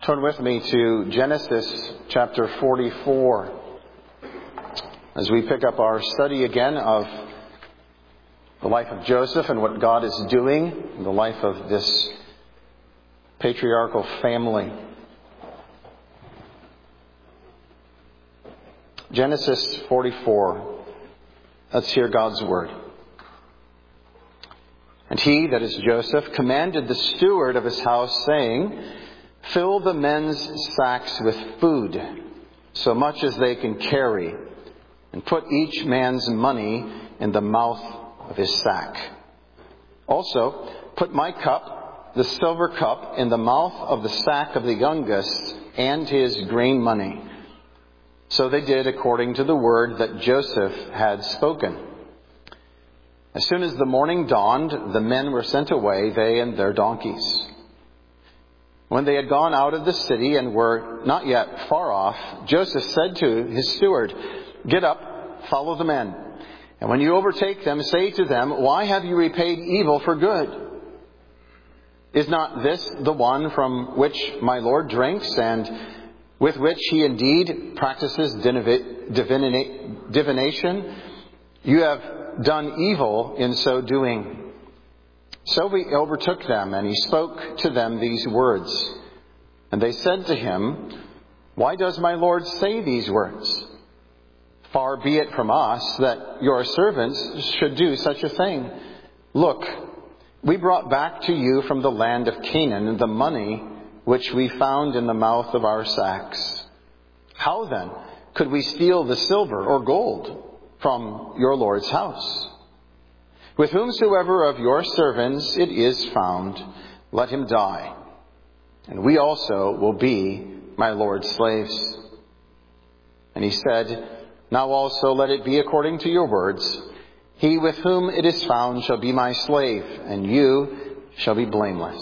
Turn with me to Genesis chapter 44 as we pick up our study again of the life of Joseph and what God is doing in the life of this patriarchal family. Genesis 44. Let's hear God's word. And he, that is Joseph, commanded the steward of his house, saying, "Fill the men's sacks with food, so much as they can carry, and put each man's money in the mouth of his sack. Also, put my cup, the silver cup, in the mouth of the sack of the youngest, and his grain money." So they did according to the word that Joseph had spoken. As soon as the morning dawned, the men were sent away, they and their donkeys. When they had gone out of the city and were not yet far off, Joseph said to his steward, "Get up, follow the men. And when you overtake them, say to them, 'Why have you repaid evil for good? Is not this the one from which my Lord drinks, and with which he indeed practices divination? You have done evil in so doing.' So he overtook them, and he spoke to them these words. And they said to him, 'Why does my Lord say these words? Far be it from us that your servants should do such a thing. Look, we brought back to you from the land of Canaan the money which we found in the mouth of our sacks. How then could we steal the silver or gold from your Lord's house? With whomsoever of your servants it is found, let him die, and we also will be my Lord's slaves.' And he said, 'Now also let it be according to your words. He with whom it is found shall be my slave, and you shall be blameless.'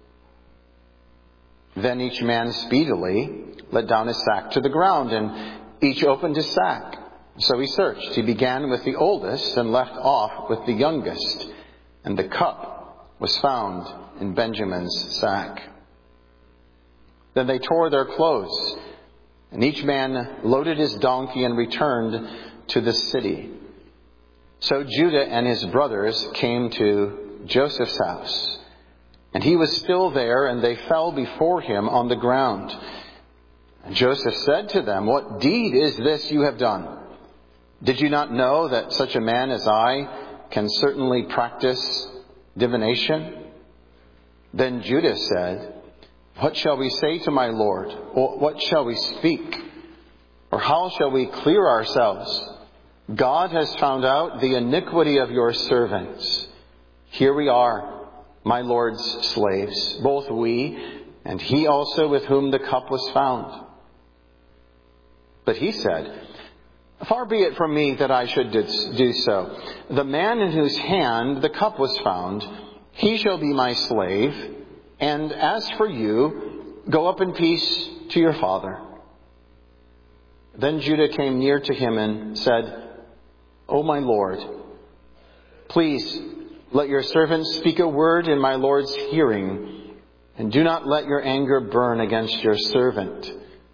Then each man speedily let down his sack to the ground, and each opened his sack. So he searched. He began with the oldest and left off with the youngest. And the cup was found in Benjamin's sack. Then they tore their clothes, and each man loaded his donkey and returned to the city. So Judah and his brothers came to Joseph's house, and he was still there, and they fell before him on the ground. And Joseph said to them, 'What deed is this you have done? Did you not know that such a man as I can certainly practice divination?' Then Judah said, 'What shall we say to my Lord? Or what shall we speak? Or how shall we clear ourselves? God has found out the iniquity of your servants. Here we are, my Lord's slaves, both we and he also with whom the cup was found.' But he said, 'Far be it from me that I should do so. The man in whose hand the cup was found, he shall be my slave. And as for you, go up in peace to your father.' Then Judah came near to him and said, 'O my Lord, please let your servant speak a word in my Lord's hearing, and do not let your anger burn against your servant.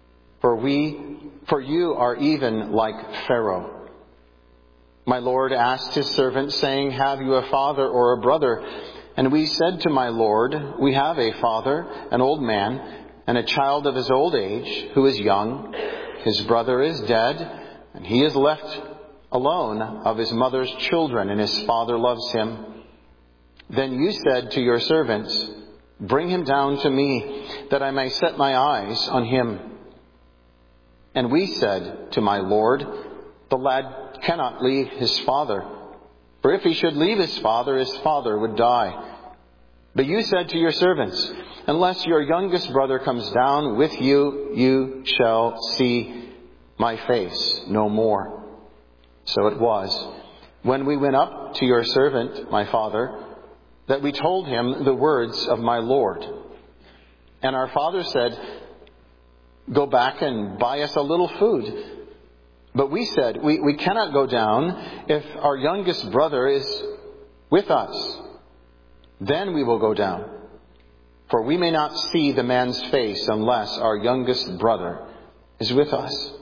For you are even like Pharaoh.' My Lord asked his servant, saying, 'Have you a father or a brother?' And we said to my Lord, 'We have a father, an old man, and a child of his old age, who is young. His brother is dead, and he is left alone of his mother's children, and his father loves him.' Then you said to your servants, 'Bring him down to me, that I may set my eyes on him.' And we said to my Lord, 'The lad cannot leave his father, for if he should leave his father would die.' But you said to your servants, 'Unless your youngest brother comes down with you, you shall see my face no more.' So it was, when we went up to your servant, my father, that we told him the words of my Lord. And our father said, 'Go back and buy us a little food.' But we said, we cannot go down if our youngest brother is with us. Then we will go down. for we may not see the man's face unless our youngest brother is with us.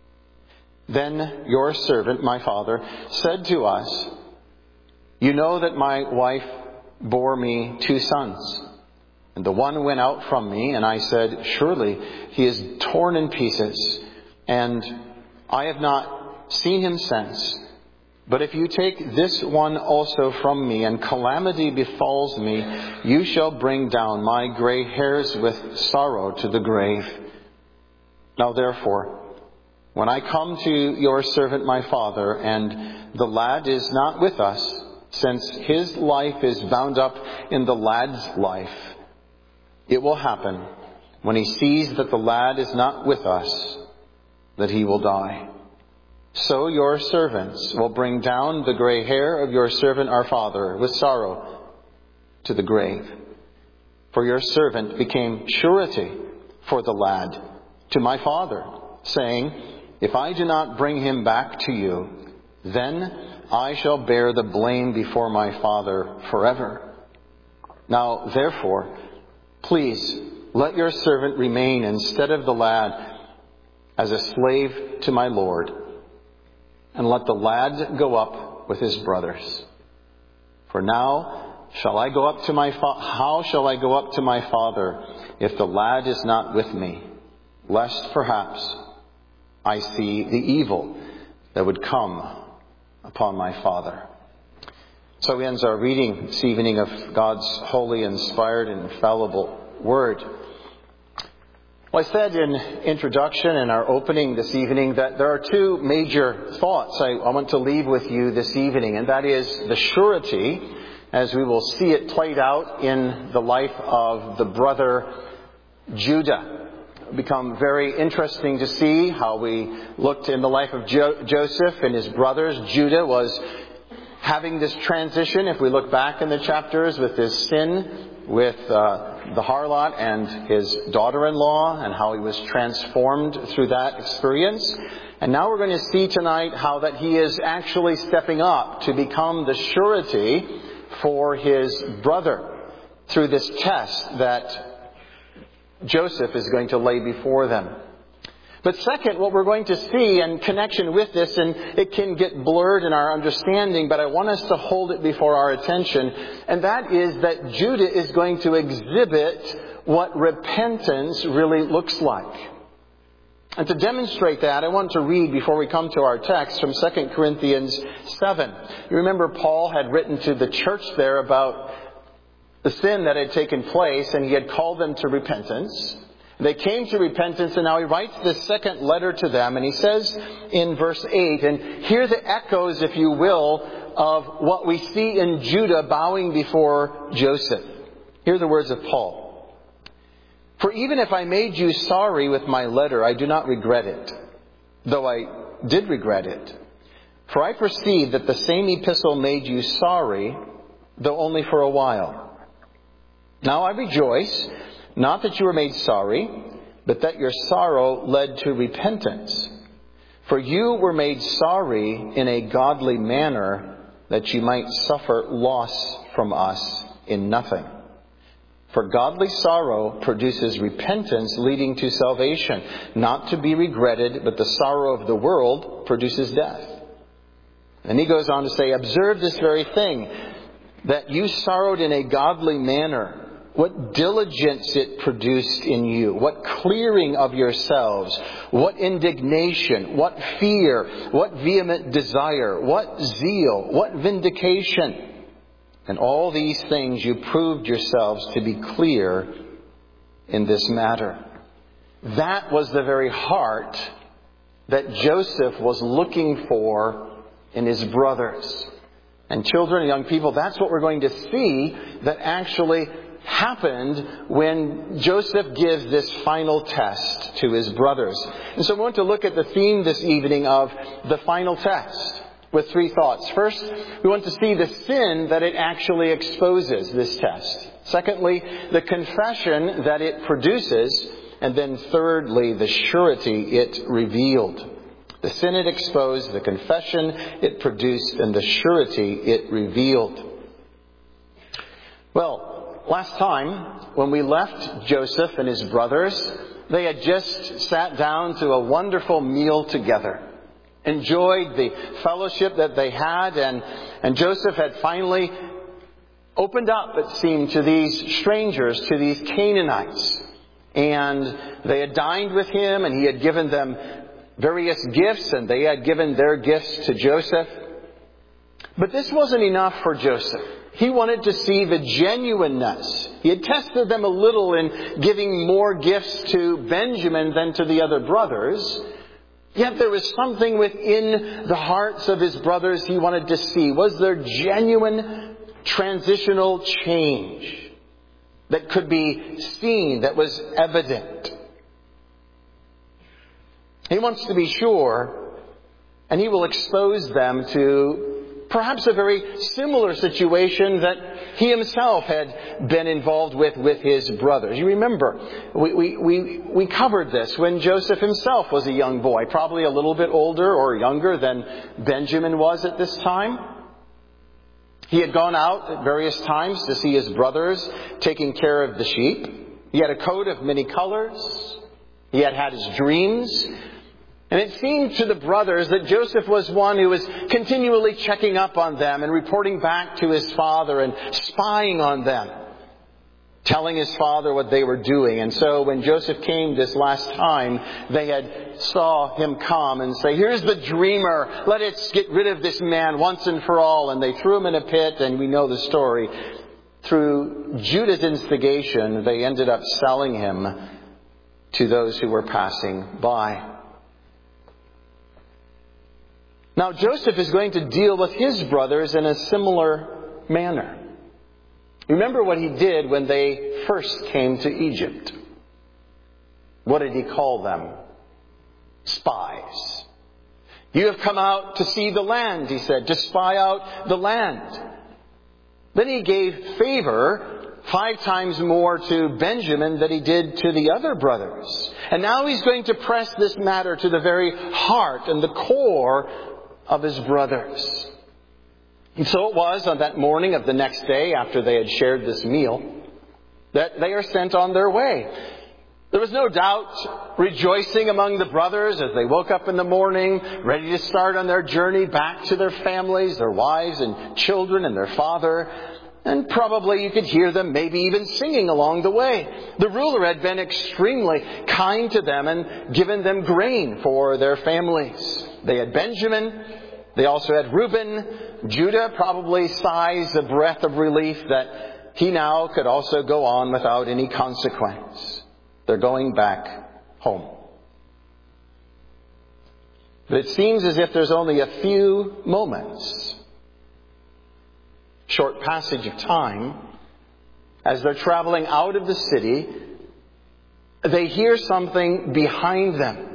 Then your servant, my father, said to us, you know that my wife bore me 2 sons, and the one went out from me, and I said, surely he is torn in pieces, and I have not seen him since. But if you take this one also from me, and calamity befalls me, you shall bring down my gray hairs with sorrow to the grave. Now therefore, when I come to your servant my father, and the lad is not with us, since his life is bound up in the lad's life, it will happen, when he sees that the lad is not with us, that he will die. So your servants will bring down the gray hair of your servant our father with sorrow to the grave. For your servant became surety for the lad to my father, saying, if I do not bring him back to you, then I shall bear the blame before my father forever. Now, therefore, please let your servant remain instead of the lad as a slave to my lord, and let the lad go up with his brothers. For now shall I go up to my how shall I go up to my father if the lad is not with me, lest perhaps I see the evil that would come upon my father. So ends our reading this evening of God's holy, inspired, and infallible Word. Well, I said in introduction and our opening this evening that there are 2 major thoughts I want to leave with you this evening, and that is the surety, as we will see it played out in the life of the brother Judah. It become very interesting to see how we looked in the life of Joseph and his brothers. Judah was having this transition, if we look back in the chapters, with his sin with the harlot and his daughter-in-law, and how he was transformed through that experience. And now we're going to see tonight how that he is actually stepping up to become the surety for his brother through this test that Joseph is going to lay before them. But second, what we're going to see in connection with this, and it can get blurred in our understanding, but I want us to hold it before our attention, and that is that Judah is going to exhibit what repentance really looks like. And to demonstrate that, I want to read, before we come to our text, from 2 Corinthians 7. You remember Paul had written to the church there about the sin that had taken place, and he had called them to repentance. They came to repentance, and now he writes this second letter to them, and he says in verse 8, and hear the echoes, if you will, of what we see in Judah bowing before Joseph. Hear the words of Paul. For even if I made you sorry with my letter, I do not regret it, though I did regret it. For I perceive that the same epistle made you sorry, though only for a while. Now I rejoice, not that you were made sorry, but that your sorrow led to repentance. For you were made sorry in a godly manner, that you might suffer loss from us in nothing. For godly sorrow produces repentance leading to salvation, not to be regretted, but the sorrow of the world produces death. And he goes on to say, observe this very thing, that you sorrowed in a godly manner. What diligence it produced in you, what clearing of yourselves, what indignation, what fear, what vehement desire, what zeal, what vindication. And all these things you proved yourselves to be clear in this matter. That was the very heart that Joseph was looking for in his brothers. And children and young people, that's what we're going to see that actually happened when Joseph gives this final test to his brothers. And so we want to look at the theme this evening of the final test with 3 thoughts. First, we want to see the sin that it actually exposes, this test. Secondly, the confession that it produces. And then thirdly, the surety it revealed. The sin it exposed, the confession it produced, and the surety it revealed. Well, last time, when we left Joseph and his brothers, they had just sat down to a wonderful meal together, enjoyed the fellowship that they had, and Joseph had finally opened up, it seemed, to these strangers, to these Canaanites. And they had dined with him, and he had given them various gifts, and they had given their gifts to Joseph. But this wasn't enough for Joseph. He wanted to see the genuineness. He had tested them a little in giving more gifts to Benjamin than to the other brothers. Yet there was something within the hearts of his brothers he wanted to see. Was there genuine transitional change that could be seen, that was evident? He wants to be sure, and he will expose them to perhaps a very similar situation that he himself had been involved with his brothers. You remember, we covered this when Joseph himself was a young boy, probably a little bit older or younger than Benjamin was at this time. He had gone out at various times to see his brothers taking care of the sheep. He had a coat of many colors. He had had his dreams. And it seemed to the brothers that Joseph was one who was continually checking up on them and reporting back to his father and spying on them, telling his father what they were doing. And so when Joseph came this last time, they had saw him come and say, "Here's the dreamer. Let us get rid of this man once and for all." And they threw him in a pit, and we know the story. Through Judah's instigation, they ended up selling him to those who were passing by. Now Joseph is going to deal with his brothers in a similar manner. Remember what he did when they first came to Egypt. What did he call them? Spies. "You have come out to see the land," he said, "to spy out the land." Then he gave favor 5 times more to Benjamin than he did to the other brothers. And now he's going to press this matter to the very heart and the core of his brothers. And so it was on that morning of the next day, after they had shared this meal, that they are sent on their way. There was no doubt rejoicing among the brothers as they woke up in the morning, ready to start on their journey back to their families, their wives and children and their father. And probably you could hear them maybe even singing along the way. The ruler had been extremely kind to them and given them grain for their families. They had Benjamin. They also had Reuben. Judah probably sighs a breath of relief that he now could also go on without any consequence. They're going back home. But it seems as if there's only a few moments, short passage of time, as they're traveling out of the city, they hear something behind them.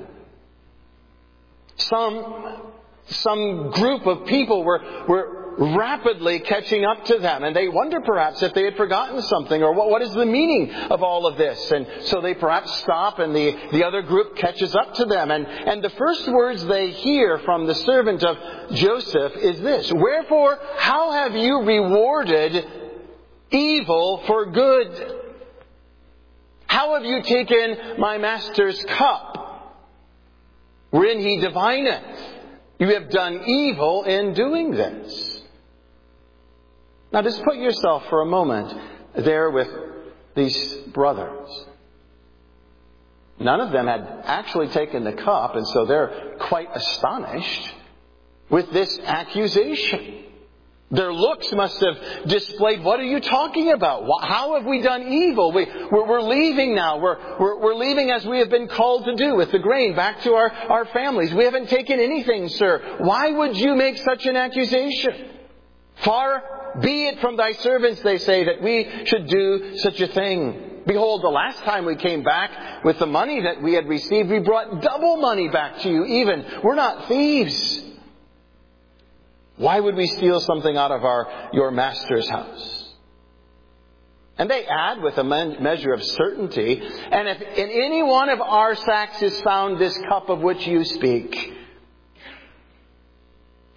Some group of people were rapidly catching up to them, and they wonder perhaps if they had forgotten something, or what is the meaning of all of this. And so they perhaps stop, and the other group catches up to them. And the first words they hear from the servant of Joseph is this: "Wherefore, how have you rewarded evil for good? How have you taken my master's cup, wherein he divineth? You have done evil in doing this." Now just put yourself for a moment there with these brothers. None of them had actually taken the cup, and so they're quite astonished with this accusation. Their looks must have displayed, "What are you talking about? How have we done evil? We're leaving now. We're leaving as we have been called to do with the grain back to our families. We haven't taken anything, sir. Why would you make such an accusation? Far be it from thy servants," they say, "that we should do such a thing. Behold, the last time we came back with the money that we had received, we brought double money back to you even. We're not thieves. Why would we steal something out of your master's house?" And they add with a measure of certainty, "And if in any one of our sacks is found this cup of which you speak,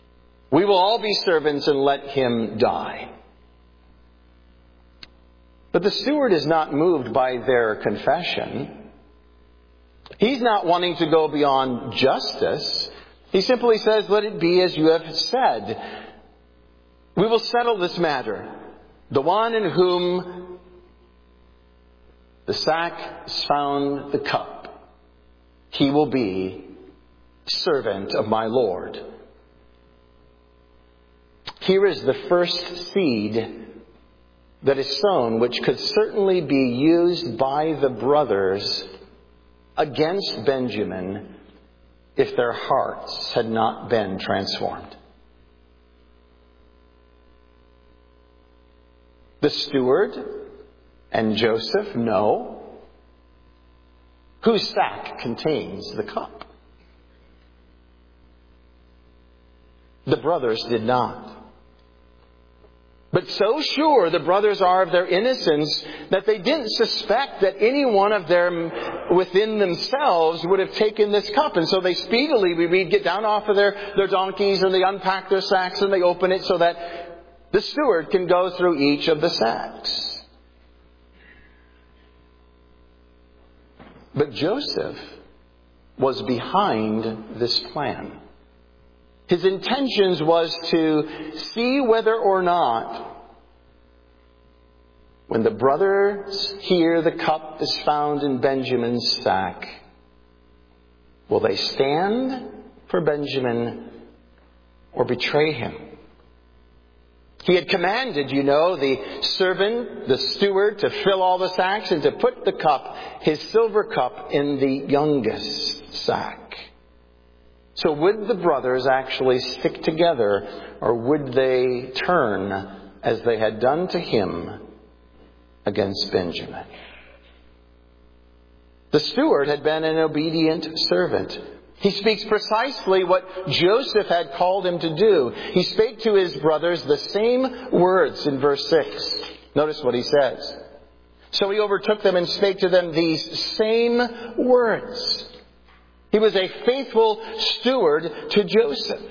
we will all be servants and let him die." But the steward is not moved by their confession. He's not wanting to go beyond justice. He simply says, let it be as you have said. We will settle this matter. The one in whom the sack found the cup, he will be servant of my Lord. Here is the first seed that is sown, which could certainly be used by the brothers against Benjamin if their hearts had not been transformed. The steward and Joseph know whose sack contains the cup. The brothers did not. But so sure the brothers are of their innocence that they didn't suspect that any one of them within themselves would have taken this cup. And so they speedily, we read, get down off of their donkeys and they unpack their sacks and they open it so that the steward can go through each of the sacks. But Joseph was behind this plan. His intentions was to see whether or not, when the brothers hear the cup is found in Benjamin's sack, will they stand for Benjamin or betray him? He had commanded, the servant, the steward, to fill all the sacks and to put the cup, his silver cup, in the youngest sack. So would the brothers actually stick together, or would they turn, as they had done to him, against Benjamin? The steward had been an obedient servant. He speaks precisely what Joseph had called him to do. He spake to his brothers the same words in verse 6. Notice what he says. So he overtook them and spake to them these same words. He was a faithful steward to Joseph.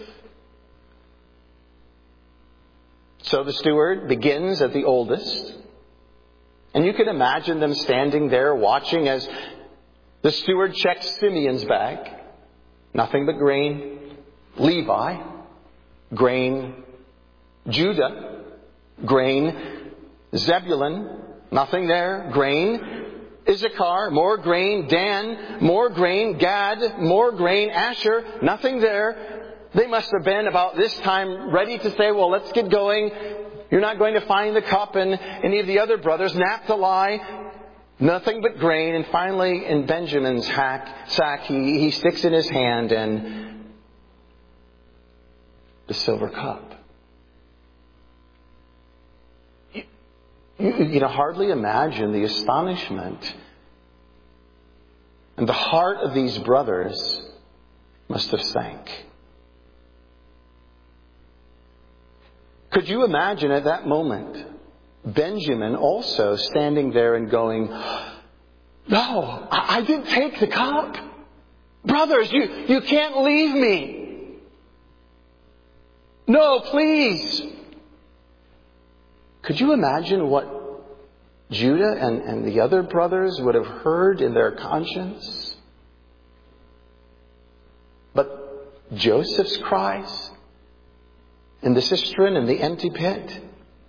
So the steward begins at the oldest. And you can imagine them standing there watching as the steward checks Simeon's bag. Nothing but grain. Levi, grain. Judah, grain. Zebulun, nothing there, grain. Issachar, more grain. Dan, more grain. Gad, more grain. Asher, nothing there. They must have been about this time ready to say, well, let's get going. You're not going to find the cup. And any of the other brothers, Naphtali, nothing but grain. And finally, in Benjamin's sack, he sticks in his hand and the silver cup. You can hardly imagine the astonishment. And the heart of these brothers must have sank. Could you imagine at that moment Benjamin also standing there and going, no, I didn't take the cup. Brothers, you can't leave me. No, please. Could you imagine what Judah and the other brothers would have heard in their conscience? But Joseph's cries in the cistern and the empty pit,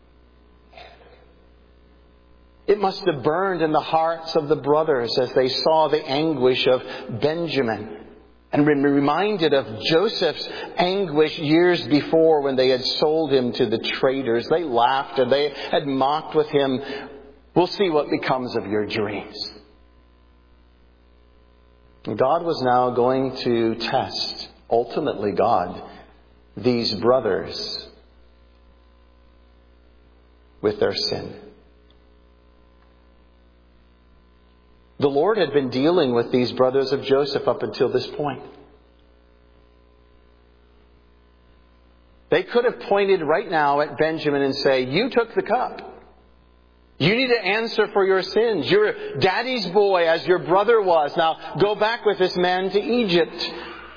it must have burned in the hearts of the brothers as they saw the anguish of Benjamin and were reminded of Joseph's anguish years before when they had sold him to the traders. They laughed and they had mocked with him. We'll see what becomes of your dreams. God was now going to test, ultimately God, these brothers with their sin. The Lord had been dealing with these brothers of Joseph up until this point. They could have pointed right now at Benjamin and say, you took the cup. You need to answer for your sins. You're daddy's boy as your brother was. Now go back with this man to Egypt.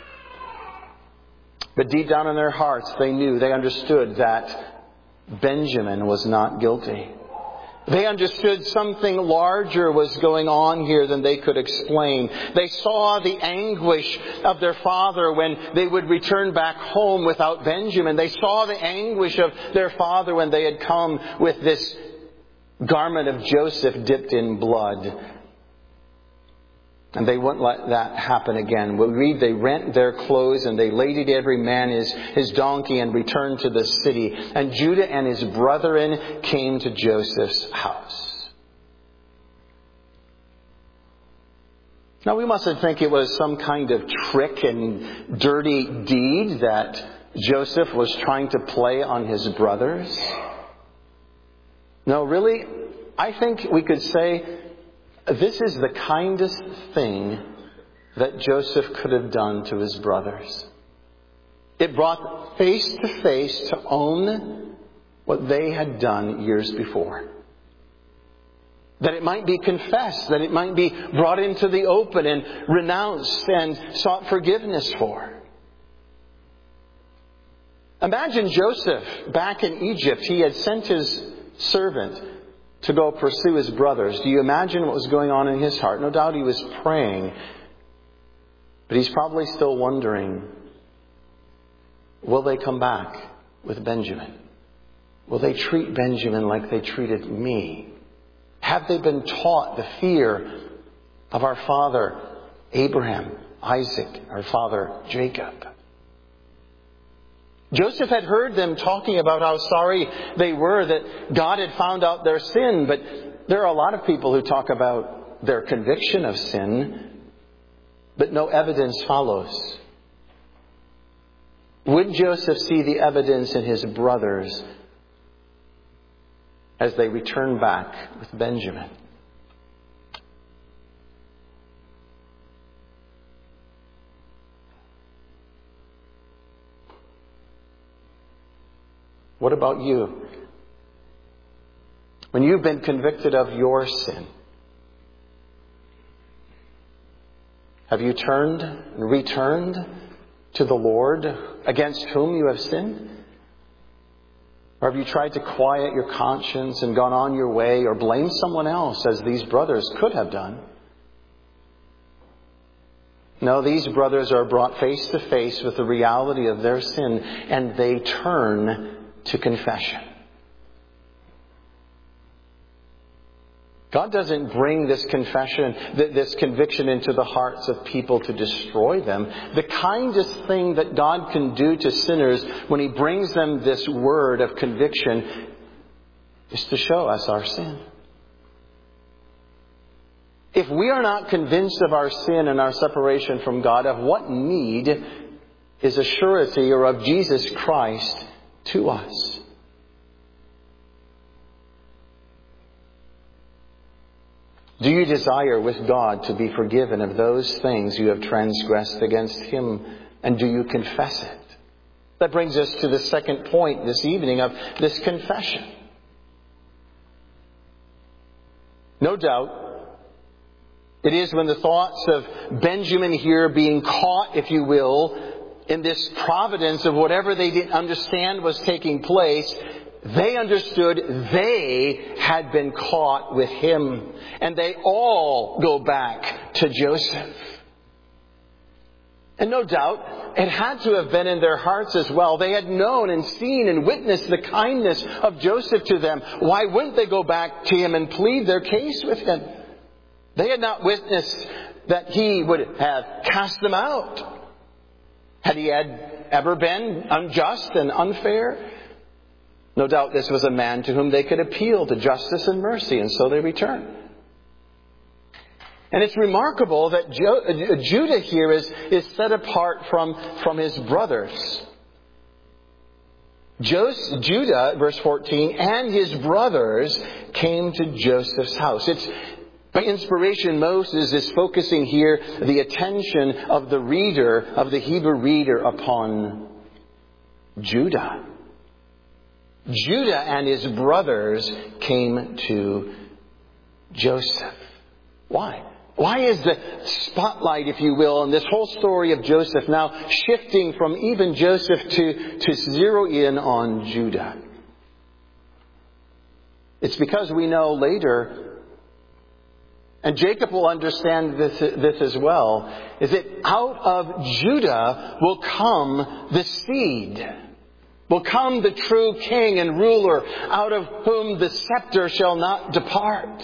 But deep down in their hearts, they understood that Benjamin was not guilty. They understood something larger was going on here than they could explain. They saw the anguish of their father when they would return back home without Benjamin. They saw the anguish of their father when they had come with this garment of Joseph dipped in blood. And they wouldn't let that happen again. We read they rent their clothes and they laded every man his donkey and returned to the city. And Judah and his brethren came to Joseph's house. Now we mustn't think it was some kind of trick and dirty deed that Joseph was trying to play on his brothers. No, really, I think we could say this is the kindest thing that Joseph could have done to his brothers. It brought face to face to own what they had done years before. That it might be confessed, that it might be brought into the open and renounced and sought forgiveness for. Imagine Joseph back in Egypt. He had sent his servant to go pursue his brothers. Do you imagine what was going on in his heart? No doubt he was praying. But he's probably still wondering, will they come back with Benjamin? Will they treat Benjamin like they treated me? Have they been taught the fear of our father Abraham, Isaac, our father Jacob? Joseph had heard them talking about how sorry they were that God had found out their sin. But there are a lot of people who talk about their conviction of sin, but no evidence follows. Would Joseph see the evidence in his brothers as they return back with Benjamin? What about you? When you've been convicted of your sin, have you turned and returned to the Lord against whom you have sinned? Or have you tried to quiet your conscience and gone on your way or blamed someone else as these brothers could have done? No, these brothers are brought face to face with the reality of their sin and they turn to confession. God doesn't bring this confession, this conviction into the hearts of people to destroy them. The kindest thing that God can do to sinners when He brings them this word of conviction is to show us our sin. If we are not convinced of our sin and our separation from God, of what need is a surety or of Jesus Christ to us? Do you desire with God to be forgiven of those things you have transgressed against Him? And do you confess it? That brings us to the second point this evening of this confession. No doubt, it is when the thoughts of Benjamin here being caught, if you will, in this providence of whatever they didn't understand was taking place, they understood they had been caught with him. And they all go back to Joseph. And no doubt, it had to have been in their hearts as well. They had known and seen and witnessed the kindness of Joseph to them. Why wouldn't they go back to him and plead their case with him? They had not witnessed that he would have cast them out. Had he ever been unjust and unfair? No doubt this was a man to whom they could appeal to justice and mercy, and so they returned. And it's remarkable that Judah here is set apart from his brothers. Judah, verse 14, and his brothers came to Joseph's house. It's by inspiration, Moses is focusing here the attention of the reader, of the Hebrew reader, upon Judah. Judah and his brothers came to Joseph. Why? Why is the spotlight, if you will, in this whole story of Joseph now shifting from even Joseph to zero in on Judah? It's because we know later, and Jacob will understand this as well, is that out of Judah will come the seed. Will come the true king and ruler, out of whom the scepter shall not depart.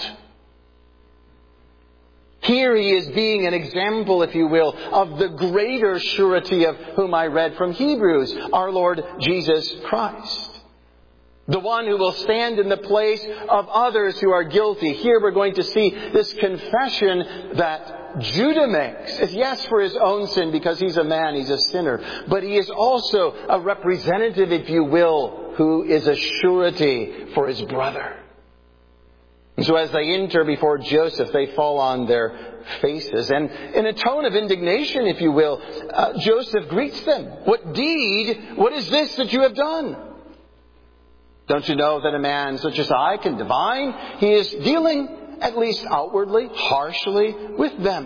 Here he is being an example, if you will, of the greater surety of whom I read from Hebrews, our Lord Jesus Christ. The one who will stand in the place of others who are guilty. Here we're going to see this confession that Judah makes. It's yes for his own sin because he's a man, he's a sinner. But he is also a representative, if you will, who is a surety for his brother. And so as they enter before Joseph, they fall on their faces. And in a tone of indignation, if you will, Joseph greets them. What deed, what is this that you have done? Don't you know that a man such as I can divine? He is dealing, at least outwardly, harshly with them.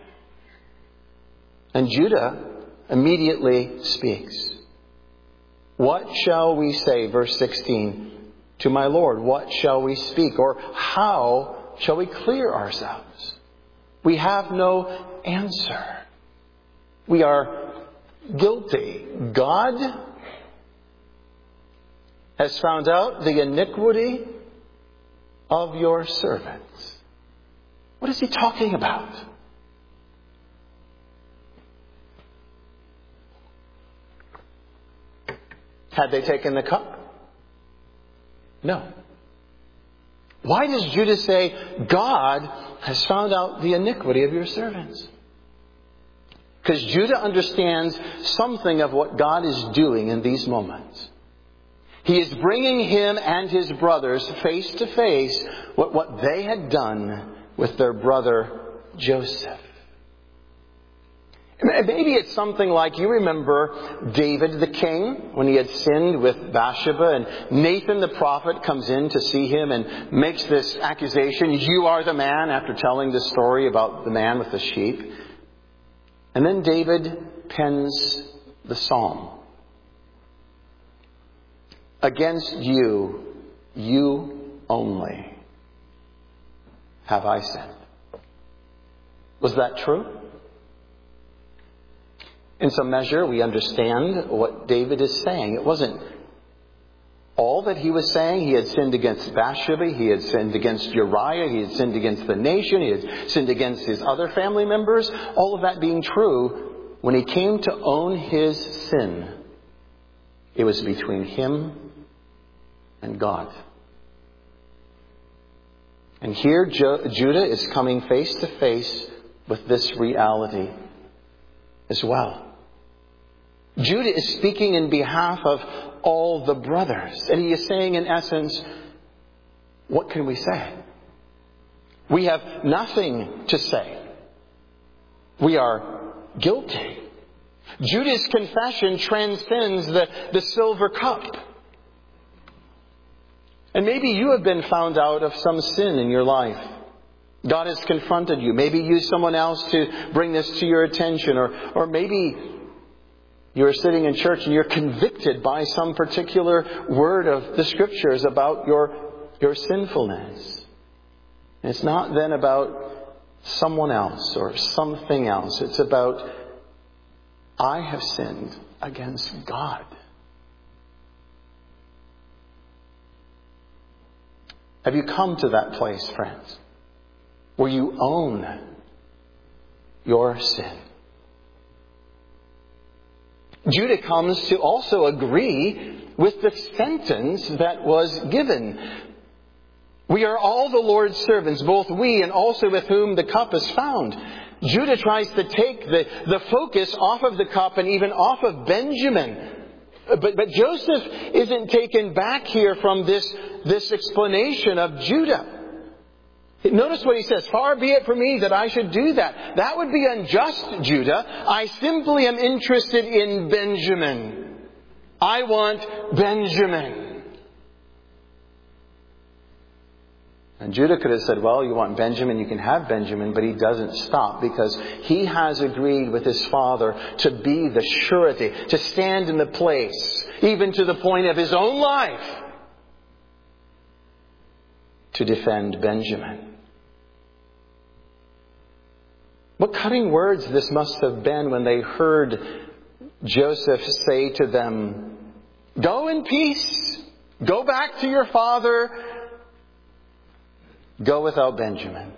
And Judah immediately speaks. What shall we say, verse 16, to my Lord? What shall we speak? Or how shall we clear ourselves? We have no answer. We are guilty. God has found out the iniquity of your servants. What is he talking about? Had they taken the cup? No. Why does Judah say, God has found out the iniquity of your servants? Because Judah understands something of what God is doing in these moments. He is bringing him and his brothers face to face with what they had done with their brother Joseph. Maybe it's something like, you remember David the king when he had sinned with Bathsheba, and Nathan the prophet comes in to see him and makes this accusation, you are the man, after telling the story about the man with the sheep. And then David pens the psalm. Against you, you only, have I sinned. Was that true? In some measure, we understand what David is saying. It wasn't all that he was saying. He had sinned against Bathsheba. He had sinned against Uriah. He had sinned against the nation. He had sinned against his other family members. All of that being true, when he came to own his sin, it was between him and God. And here Judah is coming face to face with this reality as well. Judah is speaking in behalf of all the brothers. And he is saying, in essence, what can we say? We have nothing to say. We are guilty. Judah's confession transcends the silver cup. And maybe you have been found out of some sin in your life. God has confronted you. Maybe used someone else to bring this to your attention. Or maybe you're sitting in church and you're convicted by some particular word of the Scriptures about your sinfulness. And it's not then about someone else or something else. It's about, I have sinned against God. Have you come to that place, friends, where you own your sin? Judah comes to also agree with the sentence that was given. We are all the Lord's servants, both we and also with whom the cup is found. Judah tries to take the focus off of the cup and even off of Benjamin. But Joseph isn't taken back here from this explanation of Judah. Notice what he says, far be it from me that I should do that. That would be unjust, Judah. I simply am interested in Benjamin. I want Benjamin. And Judah could have said, well, you want Benjamin, you can have Benjamin, but he doesn't stop because he has agreed with his father to be the surety, to stand in the place, even to the point of his own life, to defend Benjamin. What cutting words this must have been when they heard Joseph say to them, "Go in peace. Go back to your father. Go without Benjamin."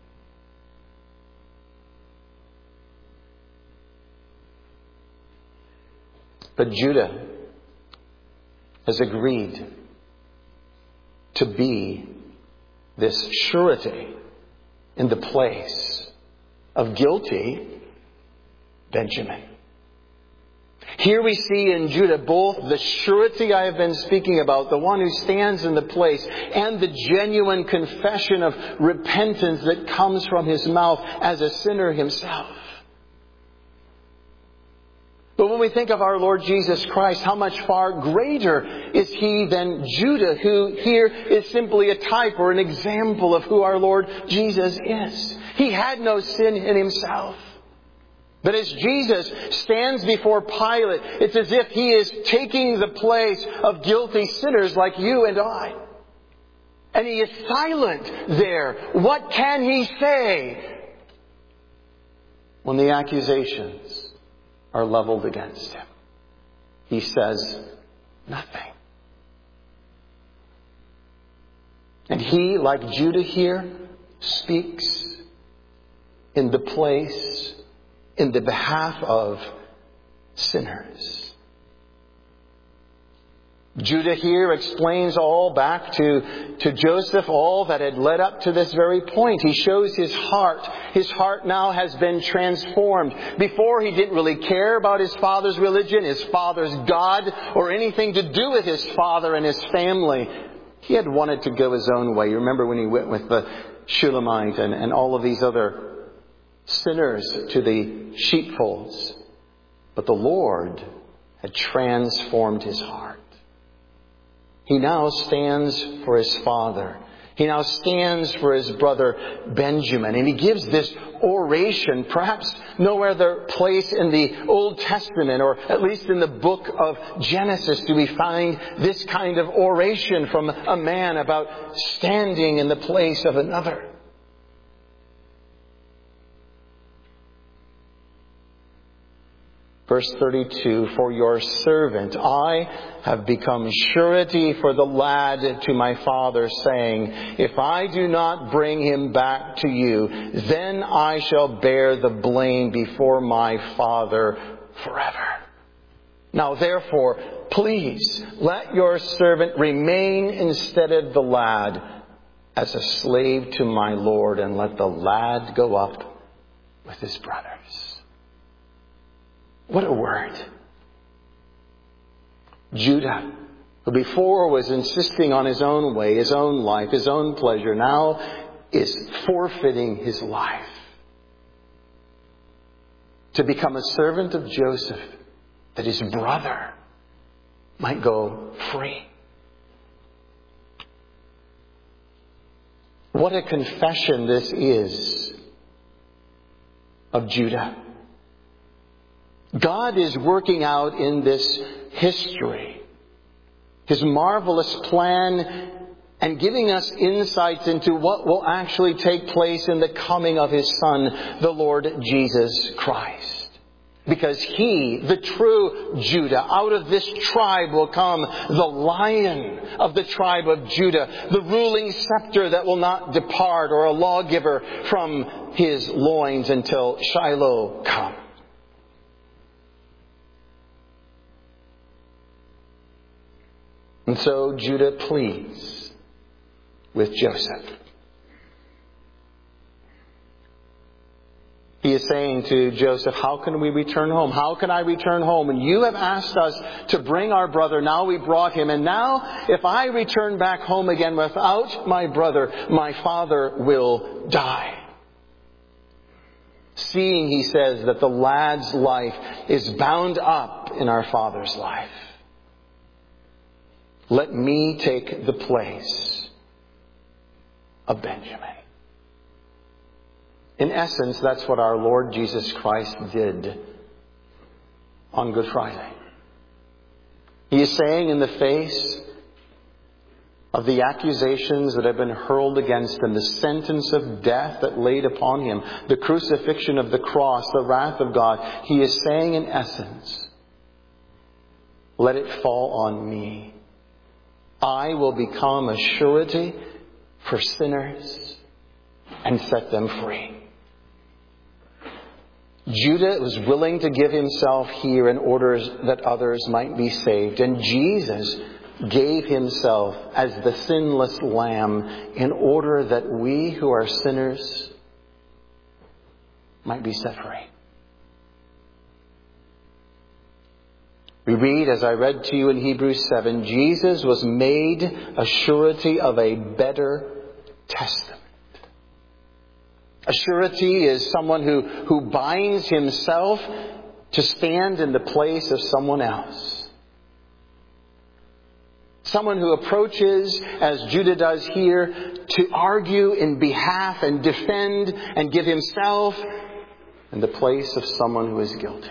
But Judah has agreed to be this surety in the place of guilty Benjamin. Here we see in Judah both the surety I have been speaking about, the one who stands in the place, and the genuine confession of repentance that comes from his mouth as a sinner himself. But when we think of our Lord Jesus Christ, how much far greater is He than Judah, who here is simply a type or an example of who our Lord Jesus is. He had no sin in Himself. But as Jesus stands before Pilate, it's as if He is taking the place of guilty sinners like you and I. And He is silent there. What can He say when the accusations are leveled against Him? He says nothing. And He, like Judah here, speaks in the place, in the behalf of sinners. Judah here explains all back to Joseph, all that had led up to this very point. He shows his heart. His heart now has been transformed. Before, he didn't really care about his father's religion, his father's God, or anything to do with his father and his family. He had wanted to go his own way. You remember when he went with the Shulamite and all of these other sinners to the sheepfolds. But the Lord had transformed his heart. He now stands for his father. He now stands for his brother Benjamin. And he gives this oration, perhaps no other place in the Old Testament, or at least in the book of Genesis, do we find this kind of oration from a man about standing in the place of another. Verse 32, "For your servant I have become surety for the lad to my father, saying, if I do not bring him back to you, then I shall bear the blame before my father forever. Now therefore, please let your servant remain instead of the lad as a slave to my Lord, and let the lad go up with his brothers." What a word. Judah, who before was insisting on his own way, his own life, his own pleasure, now is forfeiting his life to become a servant of Joseph, that his brother might go free. What a confession this is of Judah. God is working out in this history His marvelous plan and giving us insights into what will actually take place in the coming of His Son, the Lord Jesus Christ. Because He, the true Judah, out of this tribe will come the Lion of the tribe of Judah, the ruling scepter that will not depart, or a lawgiver from His loins until Shiloh comes. And so Judah pleads with Joseph. He is saying to Joseph, how can we return home? How can I return home? And you have asked us to bring our brother. Now we brought him. And now if I return back home again without my brother, my father will die. Seeing, he says, that the lad's life is bound up in our father's life, let me take the place of Benjamin. In essence, that's what our Lord Jesus Christ did on Good Friday. He is saying in the face of the accusations that have been hurled against him, the sentence of death that laid upon him, the crucifixion of the cross, the wrath of God, he is saying in essence, let it fall on me. I will become a surety for sinners and set them free. Judah was willing to give himself here in order that others might be saved. And Jesus gave himself as the sinless lamb in order that we who are sinners might be set free. We read, as I read to you in Hebrews 7, Jesus was made a surety of a better testament. A surety is someone who binds himself to stand in the place of someone else. Someone who approaches, as Judah does here, to argue in behalf and defend and give himself in the place of someone who is guilty.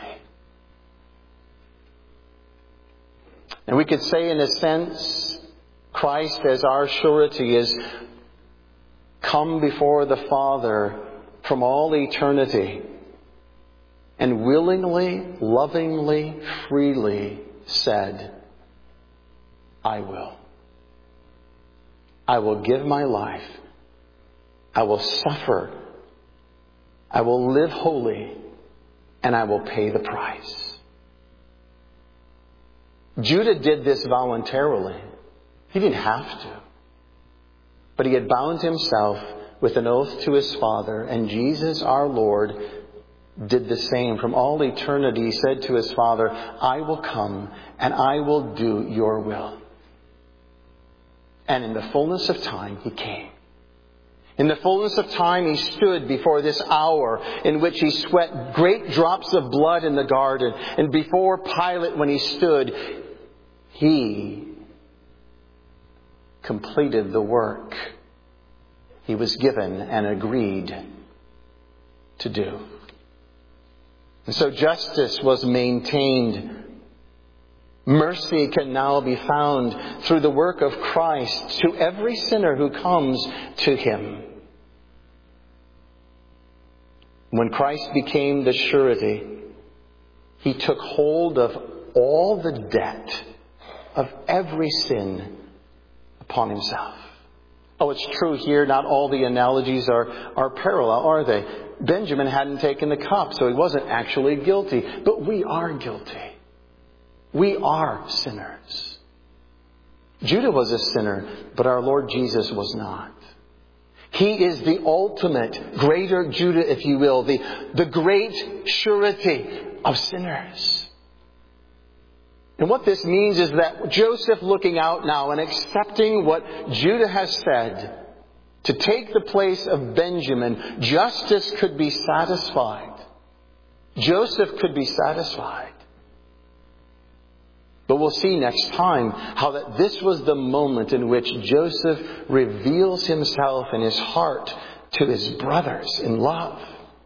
And we could say, in a sense, Christ as our surety is come before the Father from all eternity and willingly, lovingly, freely said, I will. I will give my life. I will suffer. I will live holy. And I will pay the price. Judah did this voluntarily. He didn't have to. But he had bound himself with an oath to his Father. And Jesus, our Lord, did the same. From all eternity, he said to his Father, I will come and I will do your will. And in the fullness of time, he came. In the fullness of time, he stood before this hour in which he sweat great drops of blood in the garden. And before Pilate, when he stood, he completed the work he was given and agreed to do. And so justice was maintained. Mercy can now be found through the work of Christ to every sinner who comes to him. When Christ became the surety, he took hold of all the debt of every sin upon himself. Oh, it's true here, not all the analogies are parallel, are they? Benjamin hadn't taken the cup, so he wasn't actually guilty. But we are guilty. We are sinners. Judah was a sinner, but our Lord Jesus was not. He is the ultimate, greater Judah, if you will, the great surety of sinners. And what this means is that Joseph, looking out now and accepting what Judah has said, to take the place of Benjamin, justice could be satisfied. Joseph could be satisfied. But we'll see next time how that this was the moment in which Joseph reveals himself and his heart to his brothers in love.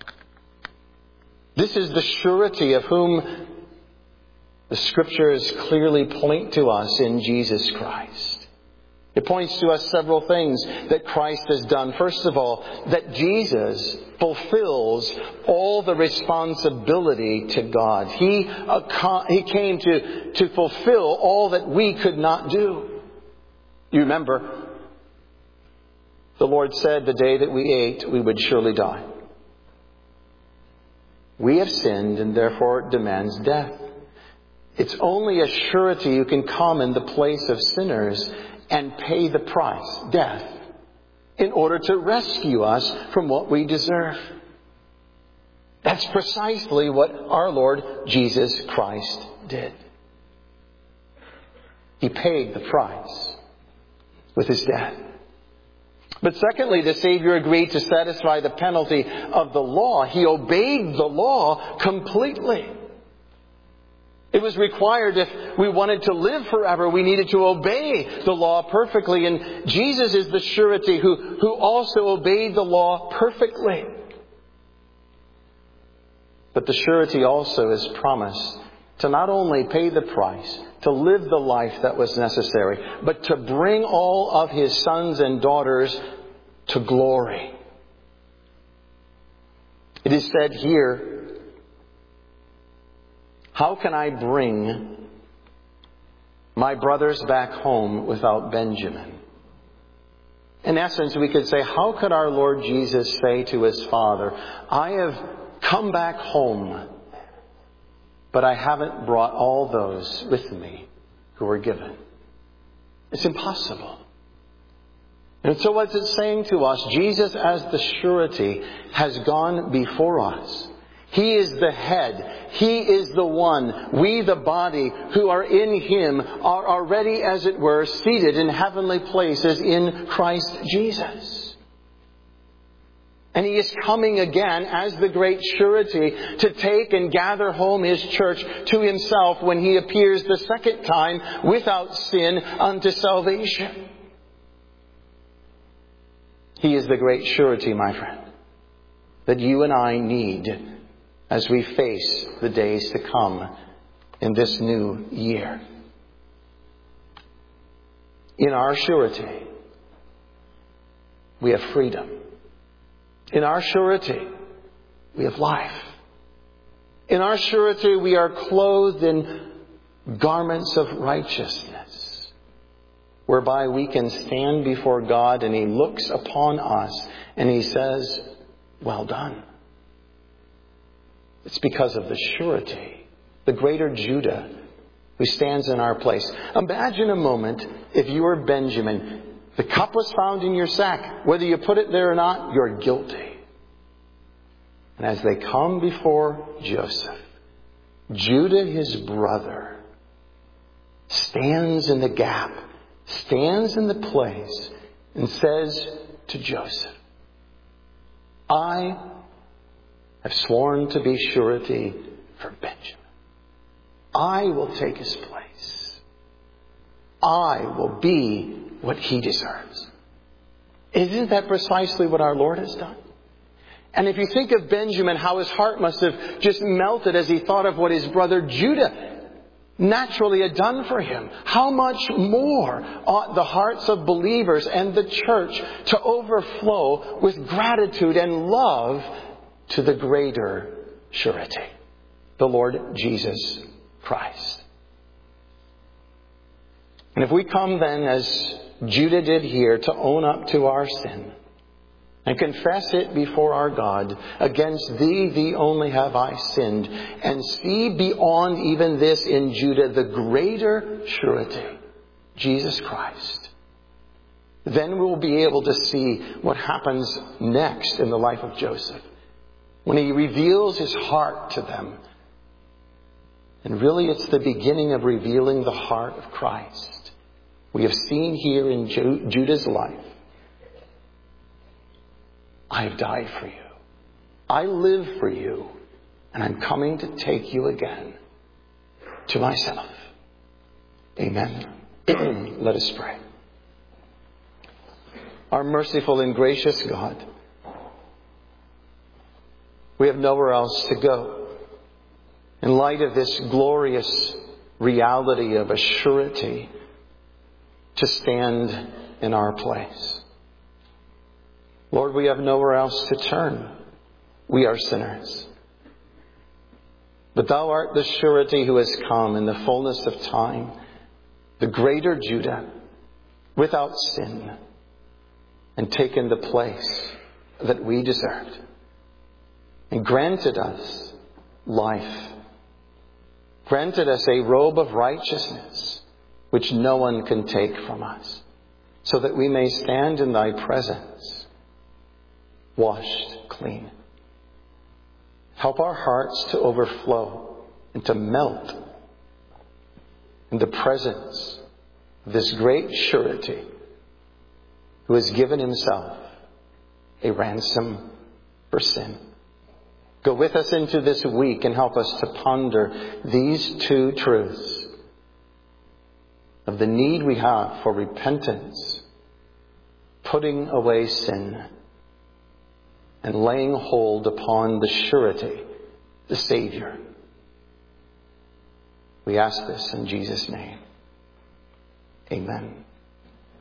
This is the surety of whom the Scriptures clearly point to us in Jesus Christ. It points to us several things that Christ has done. First of all, that Jesus fulfills all the responsibility to God. He came to fulfill all that we could not do. You remember, the Lord said the day that we ate, we would surely die. We have sinned, and therefore it demands death. It's only a surety who can come in the place of sinners and pay the price, death, in order to rescue us from what we deserve. That's precisely what our Lord Jesus Christ did. He paid the price with his death. But secondly, the Savior agreed to satisfy the penalty of the law. He obeyed the law completely. It was required if we wanted to live forever, we needed to obey the law perfectly. And Jesus is the surety who also obeyed the law perfectly. But the surety also is promised to not only pay the price, to live the life that was necessary, but to bring all of His sons and daughters to glory. It is said here, how can I bring my brothers back home without Benjamin? In essence, we could say, how could our Lord Jesus say to His Father, I have come back home, but I haven't brought all those with me who were given? It's impossible. And so what's it saying to us? Jesus, as the surety, has gone before us. He is the head. He is the one. We, the body, who are in Him, are already, as it were, seated in heavenly places in Christ Jesus. And He is coming again as the great surety to take and gather home His church to Himself when He appears the second time without sin unto salvation. He is the great surety, my friend, that you and I need as we face the days to come in this new year. In our surety, we have freedom. In our surety, we have life. In our surety, we are clothed in garments of righteousness, whereby we can stand before God and He looks upon us and He says, well done. It's because of the surety, the greater Judah, who stands in our place. Imagine a moment if you were Benjamin. The cup was found in your sack. Whether you put it there or not, you're guilty. And as they come before Joseph, Judah, his brother, stands in the gap, stands in the place, and says to Joseph, I have sworn to be surety for Benjamin. I will take his place. I will be what he deserves. Isn't that precisely what our Lord has done? And if you think of Benjamin, how his heart must have just melted as he thought of what his brother Judah naturally had done for him. How much more ought the hearts of believers and the church to overflow with gratitude and love to the greater surety, the Lord Jesus Christ. And if we come then, as Judah did here, to own up to our sin and confess it before our God, against Thee, Thee only have I sinned, and see beyond even this in Judah the greater surety, Jesus Christ, then we'll be able to see what happens next in the life of Joseph, when he reveals his heart to them. And really it's the beginning of revealing the heart of Christ. We have seen here in Judah's life, I have died for you. I live for you. And I'm coming to take you again to myself. Amen. Let us pray. Our merciful and gracious God, we have nowhere else to go. In light of this glorious reality of a surety to stand in our place. Lord, we have nowhere else to turn. We are sinners. But Thou art the surety who has come in the fullness of time, the greater Judah, without sin, and taken the place that we deserved, and granted us life, granted us a robe of righteousness, which no one can take from us, so that we may stand in Thy presence, washed clean. Help our hearts to overflow and to melt in the presence of this great surety who has given Himself a ransom for sin. Go with us into this week and help us to ponder these two truths of the need we have for repentance, putting away sin, and laying hold upon the surety, the Savior. We ask this in Jesus' name. Amen.